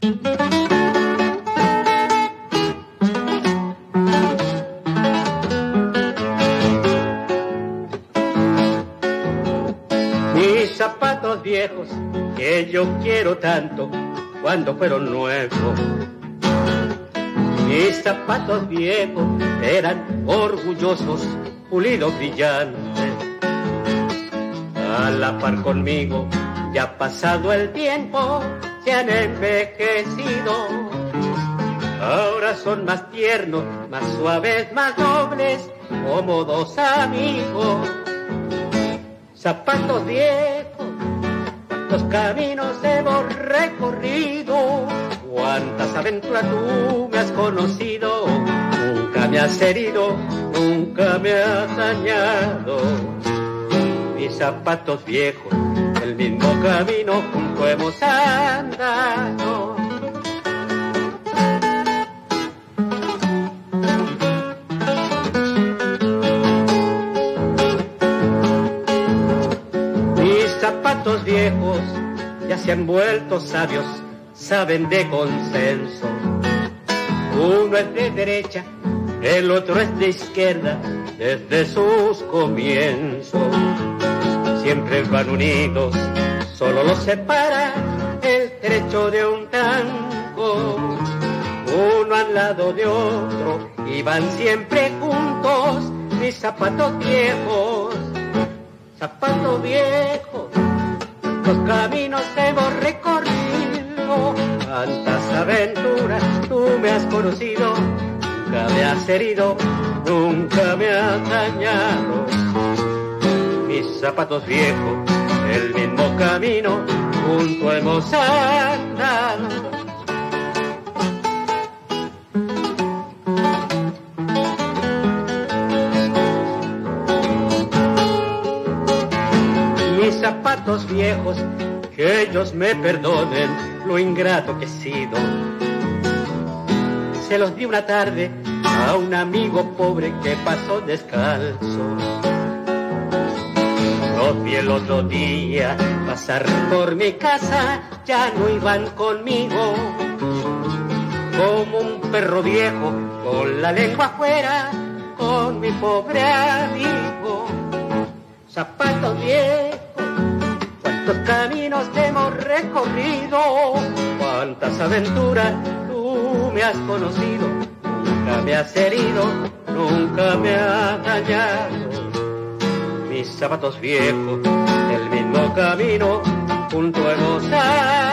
Mis zapatos viejos que yo quiero tanto cuando fueron nuevos. Mis zapatos viejos eran orgullosos, pulidos, brillantes. A la par conmigo, ya pasado el tiempo, se han envejecido. Ahora son más tiernos, más suaves, más nobles, como dos amigos. Zapatos viejos, cuántos caminos hemos recorrido, cuántas aventuras tú me has conocido. Nunca me has herido, nunca me has dañado. Mis zapatos viejos, el mismo camino junto hemos andado. Mis zapatos viejos ya se han vuelto sabios, saben de consenso. Uno es de derecha, el otro es de izquierda, desde sus comienzos. Siempre van unidos, solo los separa el trecho de un tango. Uno al lado de otro y van siempre juntos. Mis zapatos viejos, zapatos viejos, los caminos hemos recorrido. Cuántas aventuras tú me has conocido. Nunca me has herido, nunca me has dañado. Mis zapatos viejos, el mismo camino, junto hemos andado. Mis zapatos viejos, que ellos me perdonen lo ingrato que he sido. Se los di una tarde a un amigo pobre que pasó descalzo. Los vi el otro día pasar por mi casa, ya no iban conmigo. Como un perro viejo con la lengua afuera, con mi pobre amigo. Zapatos viejos, cuántos caminos hemos recorrido, cuántas aventuras tú me has conocido. Nunca me has herido, nunca me has dañado. Mis zapatos viejos, el mismo camino, junto hemos andado.